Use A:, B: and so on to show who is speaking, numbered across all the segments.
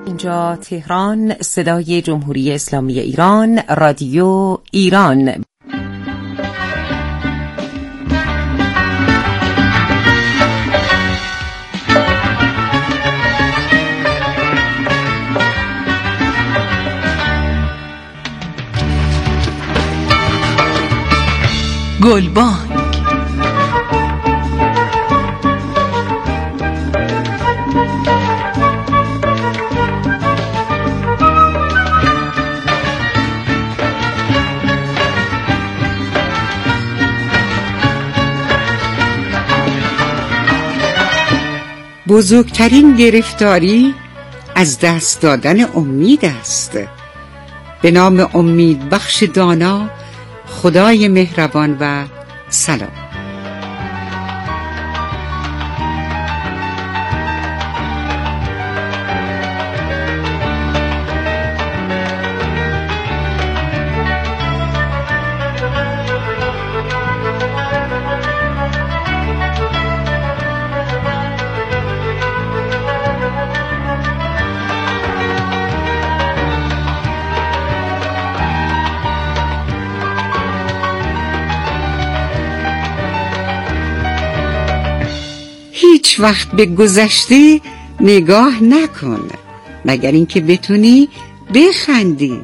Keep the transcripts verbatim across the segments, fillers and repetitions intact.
A: اینجا تهران، صدای جمهوری اسلامی ایران، رادیو ایران. گلبانگ
B: بزرگترین گرفتاری از دست دادن امید است. به نام امید بخش دانا، خدای مهربان و سلام. هیچ وقت به گذشته نگاه نکن مگر اینکه بتونی بخندی.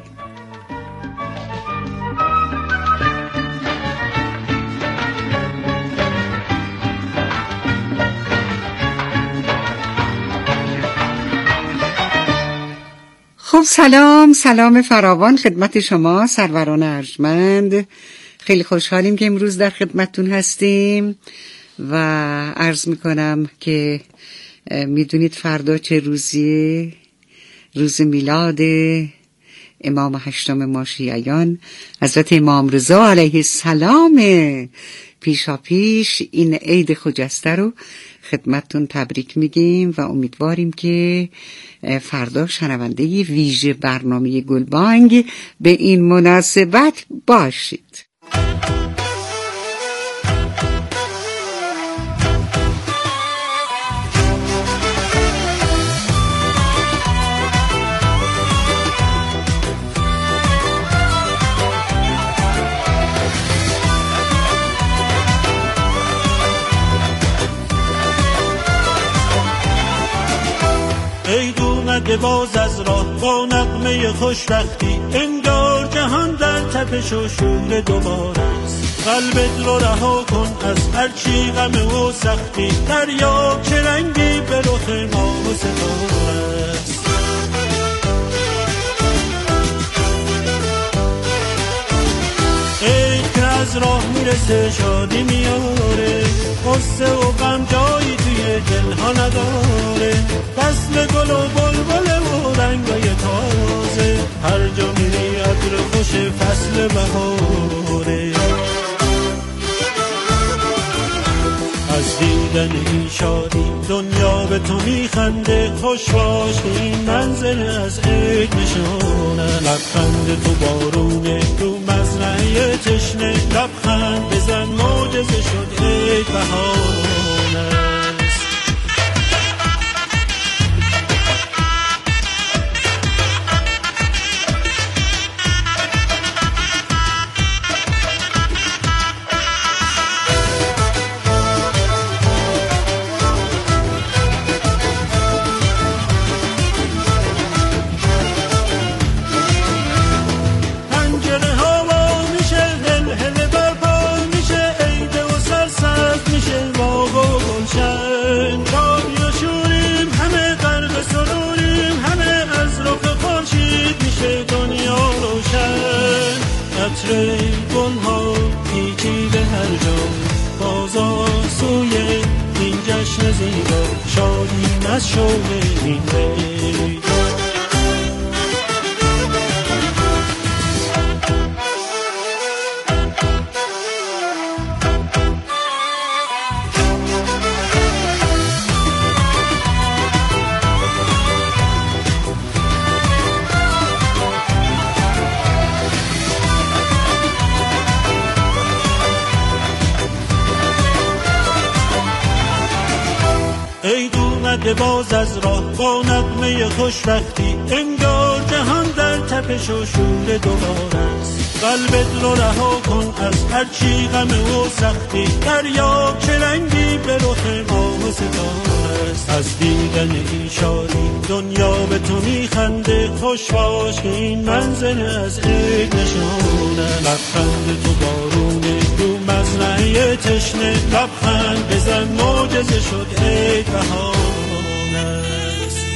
B: خب سلام سلام فراوان خدمت شما سروران ارجمند. خیلی خوشحالیم که امروز در خدمتتون هستیم و عرض میکنم که میدونید فردا چه روزیه؟ روز میلاد امام هشتم ما شیعیان حضرت امام رضا علیه السلام. پیشا پیش این عید خجسته رو خدمتتون تبریک میگیم و امیدواریم که فردا شنونده ویژه برنامه گلبانگ به این مناسبت باشید.
C: عید اومده باز از راه با نغمه خوشبختی، انگار جهان در تپش و شور دوباره است. قلبت رو رها کن از هرچی غم و سختی، دریاب چه رنگی به رخ ما و ستاره است. عید که از راه میرسه شادی میاره، قصه و غم جایی توی دلها نداره. فصل گل و بلبل و رنگای تازه، هر جا میری عطر خوش فصل بهاره. از دیدن این شادی دنیا به تو میخنده، خوش باش این منظر از عید نشونه. لبخند تو بارونه رو مزرعه تشنه، لبخند بزن معجزه شد عید بهانه. عطر گلها پیچیده هر جا، بازار سوی این جشن زیبا، شادی از شوق این عید. آمده باز از راه با نغمه خوشبختی، انگار جهان در تپش و شور دوباره است. قلبت رو رها کن از هر چی غم و سختی، دریاب چه رنگی به رخ ماه و ستاره است. از دیدن این شادی دنیا به تو میخنده، خوش باش که این منظر از عید نشونه. لبخند تو بارونه رو مزرعه تشنه، لبخند بزن معجزه شد عید بهانه است.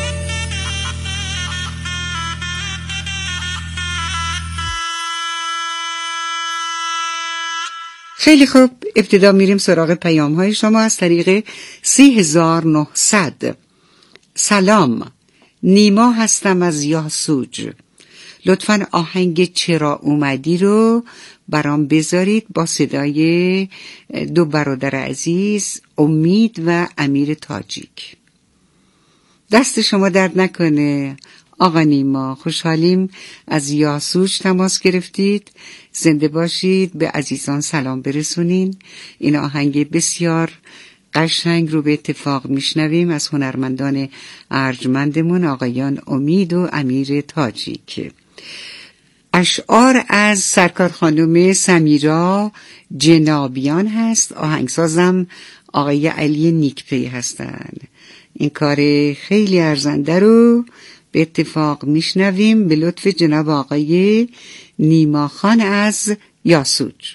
B: خیلی خوب، ابتدا میریم سراغ پیام های شما از طریق سی هزار و نهصد. سلام، نیما هستم از یاسوج. لطفاً آهنگ چرا اومدی رو برام بذارید با صدای دو برادر عزیز امید و امیر تاجیک. دست شما درد نکنه آقا نیما، خوشحالیم از یاسوج تماس گرفتید. زنده باشید، به عزیزان سلام برسونین. این آهنگ بسیار قشنگ رو به اتفاق میشنویم از هنرمندان ارجمندمون آقایان امید و امیر تاجیک. اشعار از سرکار خانم سمیرا جنابیان هست، آهنگسازم آقای علی نیکپی هستند. این کار خیلی ارزنده رو به اتفاق میشنویم به لطف جناب آقای نیما خان از یاسوج.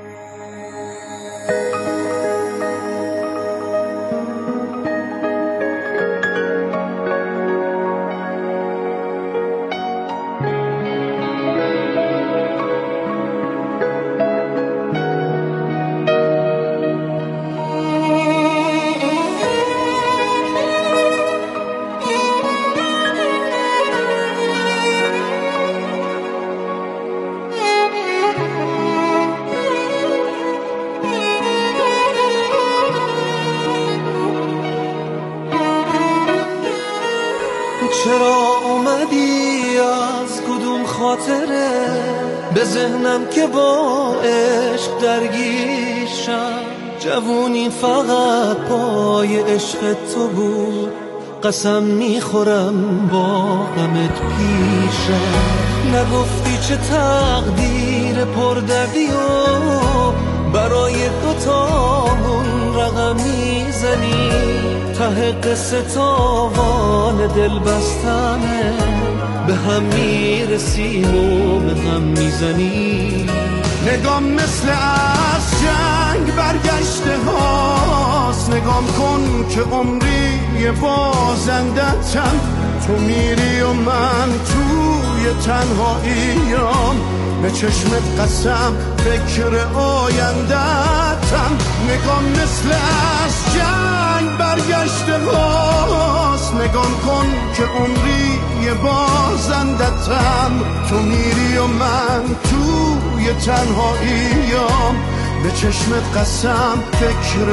D: چرا اومدی از کدوم خاطره به ذهنم که با عشق درگیرشم؟ جوونی فقط پای عشق تو بود، قسم میخورم با غمت پیشم. نگفتی چه تقدیر پردردی و برای دوتامون رقم میزنی، ته قصه تاوان دل بستنه، به هم میرسیم و به هم میزنی.
E: نگام مثل از جنگ برگشته هاست، نگام کن که عمری بازندتم. تو میری و من توی تنهاییم، به چشمت قسم فکر آیندتم. نگام مثل از جنگ برگشته هاست، نگام کن که عمری بازندتم. تو میری و من توی تنهاییم، به چشمت قسم فکر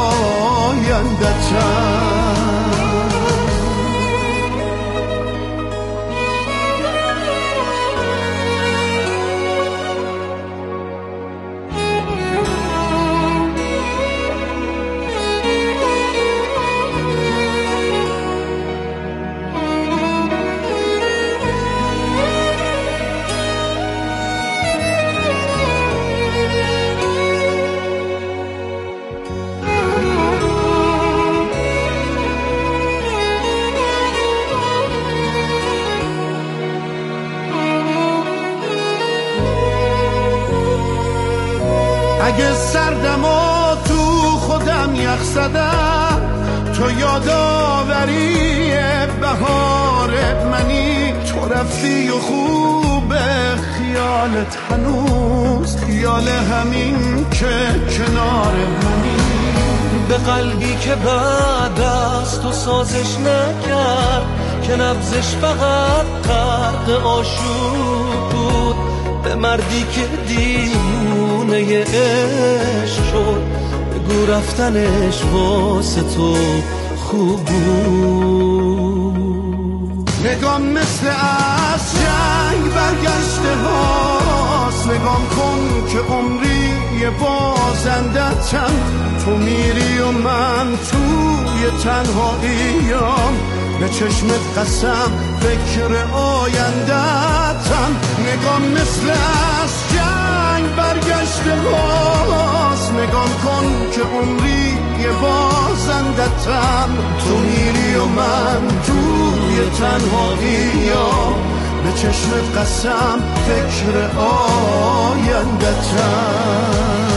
E: آیندتم. اگه سردم و تو خودم یخ زدم، تو یادآوری بهار منی. تو رفتی و خوب خیالت هنوز خیال همین که کنار منی.
D: به قلبی که بعد از تو سازش نکرد، که نبضش فقط غرق آشوب بود. به مردی که دیوونه عشق شد، بگو رفتنش واسه تو خوب بود.
E: نگام مثل از جنگ برگشته هاست، نگام کن که عمری بازندتم. تو میری و من توی توی تنهاییام، به چشمت قسم فکر آینده‌تم. نگام مثل از جنگ برگشته باز، نگام کن که عمری یه بازندتم. تو میری و من توی تنهاییام، به چشمت قسم فکر آینده‌تم.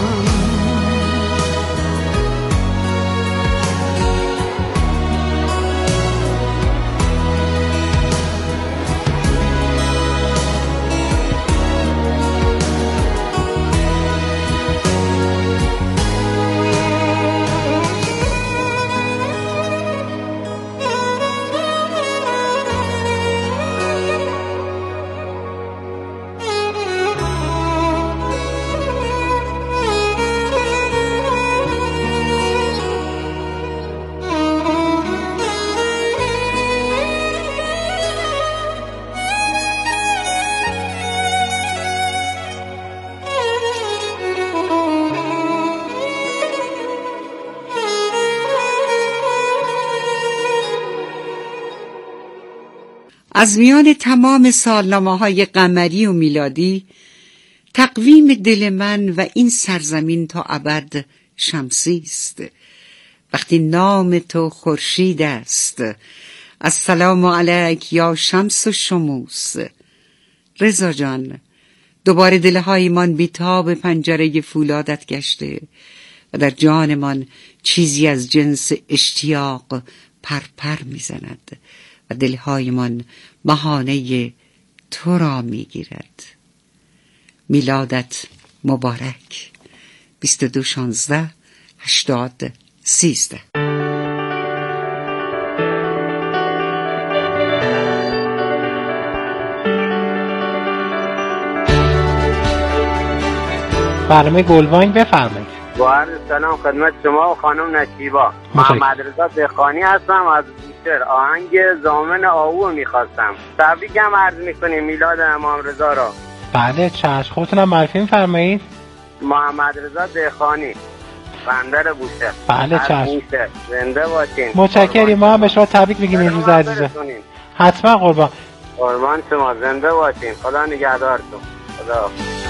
B: از میان تمام سالنامه‌های قمری و میلادی، تقویم دل من و این سرزمین تا ابد شمسی است. وقتی نام تو خورشید است، السلام علیک یا شمس و شموس. رضا جان، دوباره دلهایمان بیتاب پنجره فولادت گشته و در جانمان چیزی از جنس اشتیاق پرپر میزند و دلهایمان بهانه تو را میگیرد. میلادت مبارک. بیست و دو شانزده هشتاد سیزده.
F: برنامه گلبانگ بفرمایید.
G: با عرض سلام خدمت شما و خانم نشیبا. محمد رضا دهقانی هستم از بوشهر. آهنگ زامن آهو میخواستم. تبریکم عرض میکنیم میلاد امام رضا را.
F: بله چشم. خودتونم معرفی میفرمایید.
G: محمد رضا دهقانی، بندر بوشهر.
F: بله چشم.
G: زنده باشین.
F: متشکریم. ما هم به شما تبریک میگیم این روز عزیزه. حتما قربان.
G: قربان شما، زنده باشین. خدا نگهدارتون. خدا.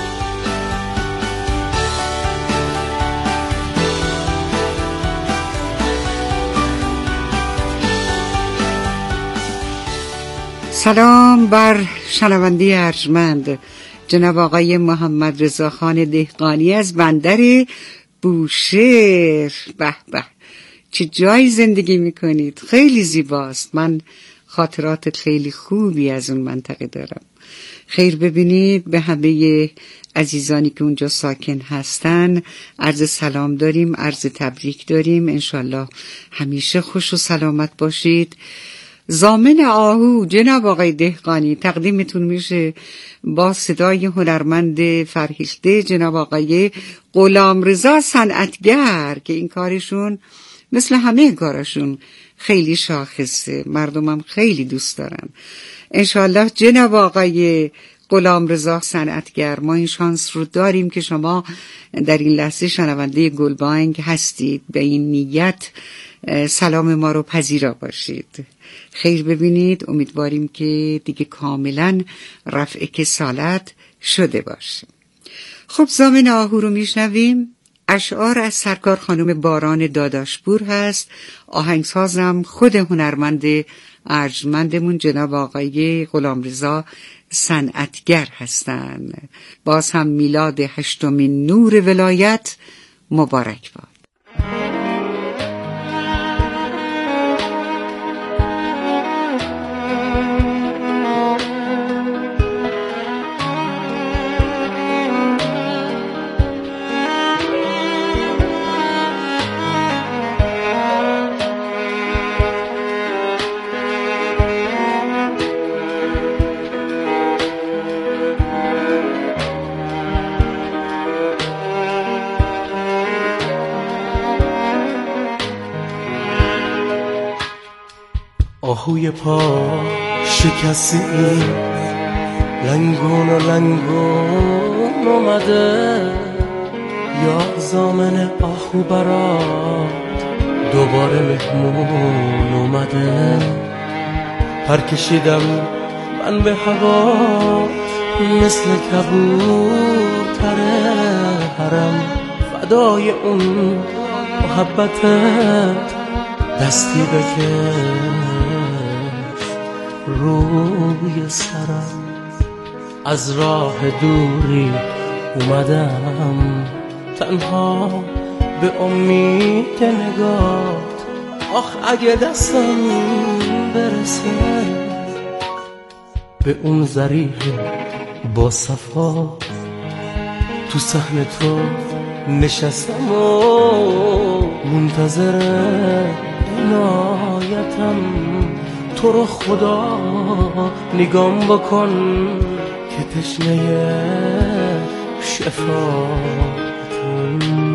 B: سلام بر شنونده ارجمند، جناب آقای محمد رضا خان دهقانی از بندر بوشهر. به به، چه جای زندگی میکنید، خیلی زیباست. من خاطرات خیلی خوبی از اون منطقه دارم. خیر ببینید به همه عزیزانی که اونجا ساکن هستن عرض سلام داریم، عرض تبریک داریم. انشالله همیشه خوش و سلامت باشید. زامن آهو جناب آقای دهقانی تقدیمتون میشه با صدای هنرمند فرهیخته جناب آقای غلامرضا صنعتگر که این کارشون مثل همه کارشون خیلی شاخصه، مردمم خیلی دوست دارن. انشالله جناب آقای غلامرضا صنعتگر، ما این شانس رو داریم که شما در این لحظه شنونده گلبانگ هستید. به این نیت سلام ما رو پذیرا باشید. خیر ببینید، امیدواریم که دیگه کاملا رفع کسالت شده باشه. خب زامن آهو رو میشنویم. اشعار از سرکار خانم باران داداشپور هست. آهنگسازم خود هنرمند ارجمندمون جناب آقای غلامرضا صنعتگر هستند. باز هم میلاد هشتمین نور ولایت مبارک باد.
D: آهوی پا شکستی لنگون و لنگون اومده، یا زامن آهو برات دوباره مهمون اومده، پر کشیدم من به هوا مثل کبوتر حرم، فدای اون محبتت دستی بکش روی سرم. از راه دوری اومدم تنها به امید نگات، آخ اگه دستم برسه به اون ذریح با صفا، تو صحن تو نشستم و منتظر عنایتم. تو رو خدا نگام بکن که تشنه شفاعتم.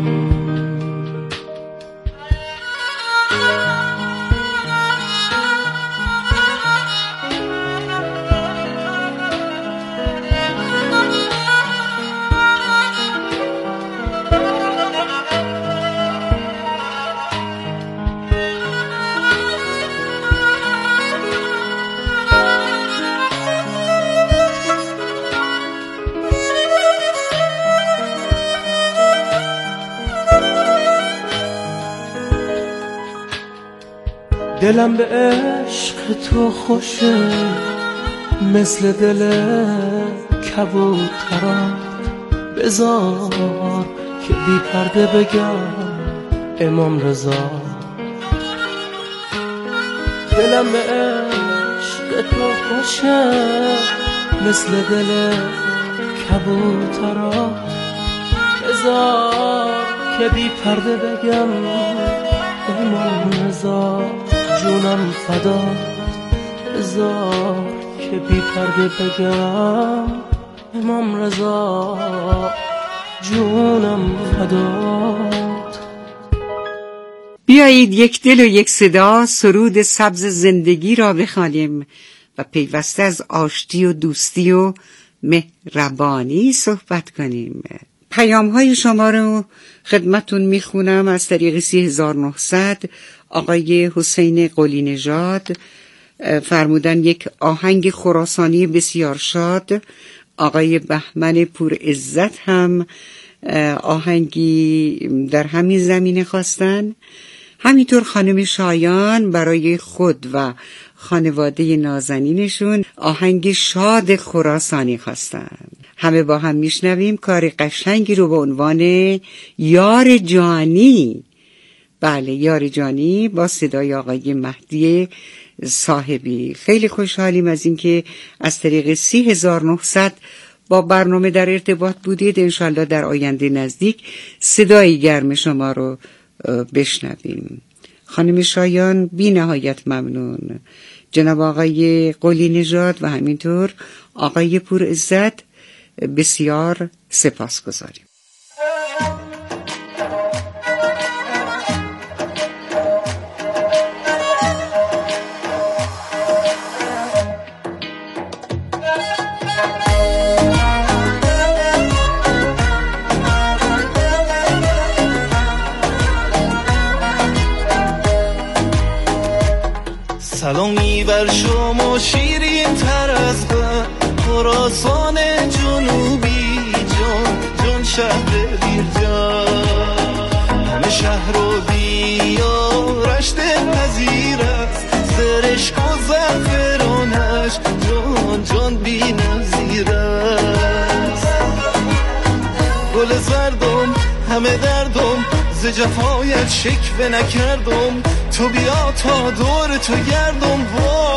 D: دلم به عشق تو خوشه مثل دل کبوترات، بذار که بی پرده بگم امام رضا. دلم به عشق تو خوشه مثل دل کبوترات، بذار که بی پرده بگم امام رضا. جونم فدا، بذار که بی پرده بگم امام رضا. جونم فدات.
B: بیایید یک دل و یک صدا سرود سبز زندگی را بخوانیم و پیوسته از آشتی و دوستی و مهربانی صحبت کنیم. پیام های شما رو خدمتون میخونم از طریق سی هزار و نهصد. آقای حسین قلی نژاد فرمودن یک آهنگ خراسانی بسیار شاد. آقای بهمن پور عزت هم آهنگی در همین زمینه خواستن. همینطور خانم شایان برای خود و خانواده نازنینشون آهنگ شاد خراسانی خواستن. همه با هم میشنویم کار قشنگی رو به عنوان یار جانی. بله، یار جانی با صدای آقای مهدی صاحبی. خیلی خوشحالیم از اینکه از طریق سی هزار و نهصد با برنامه در ارتباط بودید. انشالله در آینده نزدیک صدای گرم شما رو بشنویم. خانم شایان بی نهایت ممنون. جناب آقای قلی نژاد و همینطور آقای پور عزت بسیار سپاس گذاریم.
H: سلامی بر شما شیرین تر از غم، خراسان جنوبی جان جان شهر بیرجان. همه شهر و دیارش دلپذیر است، زرشک و زعفرانش جان جان بی نظیر است. گل زردم همه دردم ز جفایت شکوه نکردم، تو بیا تا دور تو گردم.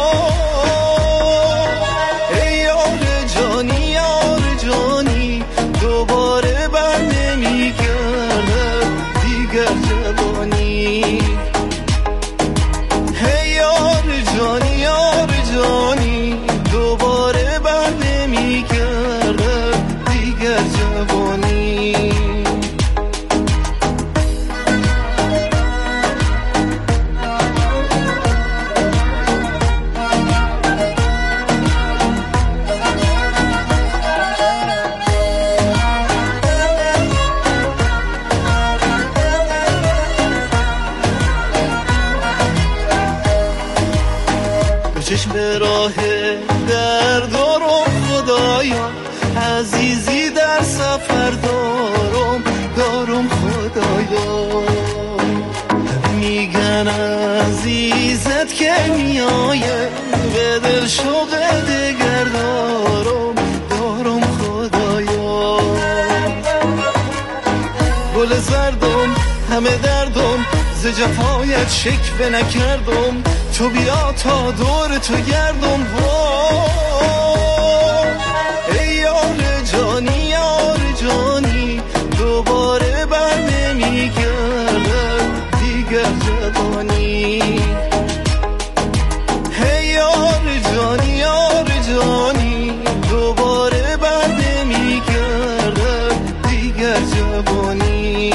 H: ای یار جانی یار جانی، دوباره بر نمیگردم دیگر جوانی. ای یار جانی یار جانی، دوباره بر نمیگردم دیگر جوانی. چشم راه در دارم خدایا، عزیزی در سفر دارم دارم خدایا. میگن عزیزت که میایه، به دل شوق دگر دارم دارم خدایا. گل زردم همه دردم، ز جفایت شکوه نکردم، تو بیا تا دور تو گردم. ای یار جانی یار جانی، دوباره بر نمیگردم دیگر جوانی. ای یار جانی یار جانی، دوباره بر نمیگردم دیگر جوانی.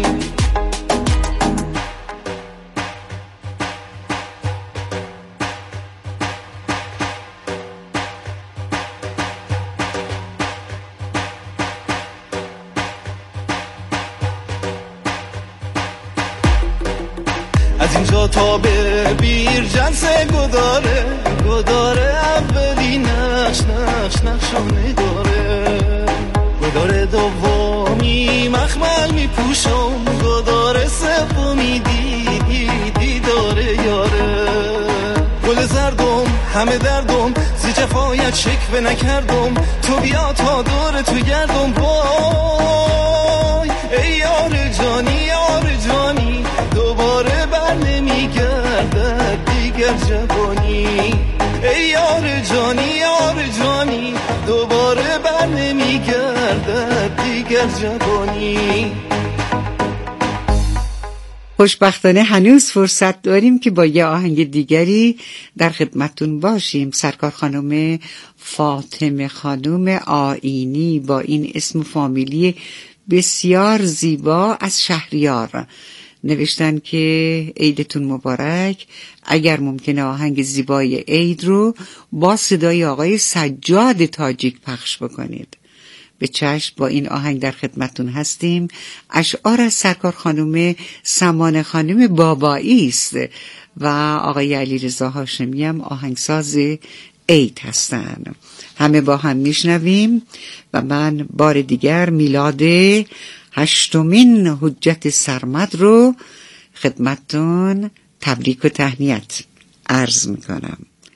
H: از اینجا تا به بیرجن سه گداره گداره، اولی نقش نقش نقشانه داره. گداره دومی مخمل میپوشم، گداره سومی دیدی دیداره یاره. گل زردم همه دردم، زی جفایت شکوه نکردم، تو بیا تا دور تو گردم. وای ای یار جانی یار جانی، دوباره بر نمیگردد دیگر جوانی. ای یار جانی یار جانی، دوباره بر نمیگردد دیگر جوانی.
B: خوشبختانه هنوز فرصت داریم که با یه آهنگ دیگری در خدمتتون باشیم. سرکار خانم فاطمه خانم آیینی با این اسم فامیلی بسیار زیبا از شهریار نوشتن که عیدتون مبارک. اگر ممکنه آهنگ زیبای عید رو با صدای آقای سجاد تاجیک پخش بکنید. به چشم، با این آهنگ در خدمتون هستیم. اشعار از سرکار خانم سمانه خانم بابایی است و آقای علیرضا هاشمی هم آهنگساز عید هستن. همه با هم میشنویم و من بار دیگر میلاد هشتمین حجت سرمد رو خدمتتون تبریک و تهنیت عرض میکنم.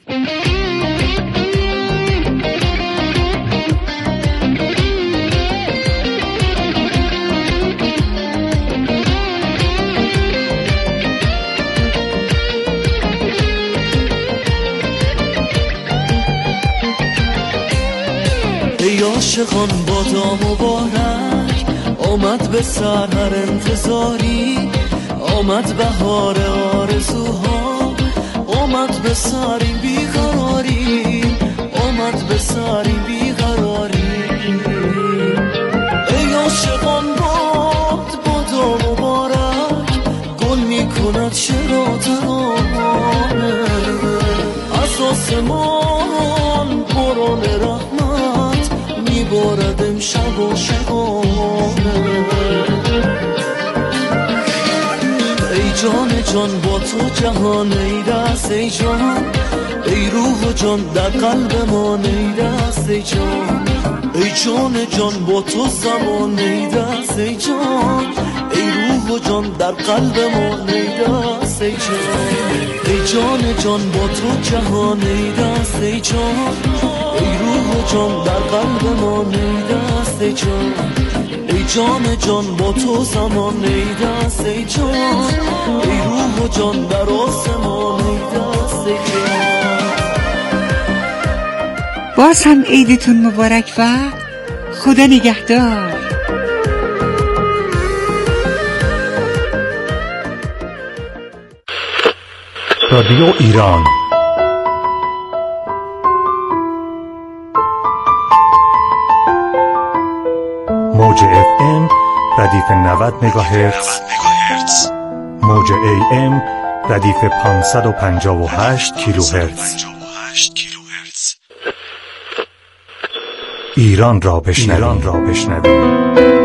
D: ای عاشقان بادا مبارک، آمد به سر هر انتظاری، آمد بهار آرزوها، آمد به سر این بیقراری، آمد به سر این بیقراری. ای عاشقان باد بادا مبارک، گل می کند چرا ترانه، از آسمان باران رحمت میبارد امشب و شبانه. ای جان جان با تو جهان ای دست ای جان، ای روح و جان در قلب ما ای دست ای جان، ای جان جان با تو زمان ای دست ای جان، ای روح و جان در قلب ما ای دست ای جان. ای جان جان با تو جهان ای دست ای جان، ای روح و جان در قلب ما ای دست ای جان، ای جان جان با تو زمان ای دست ای جان، ای روح و جان در آسمان ای دست ای جان.
B: باز هم عیدتون مبارک و خدا نگهدار.
I: رادیو ایران موج اف ام ردیف نود مگاهرتز، موج ای ام ردیف پانصد و پنجاه و هشت کیلوهرتز. ایران را بشنوید.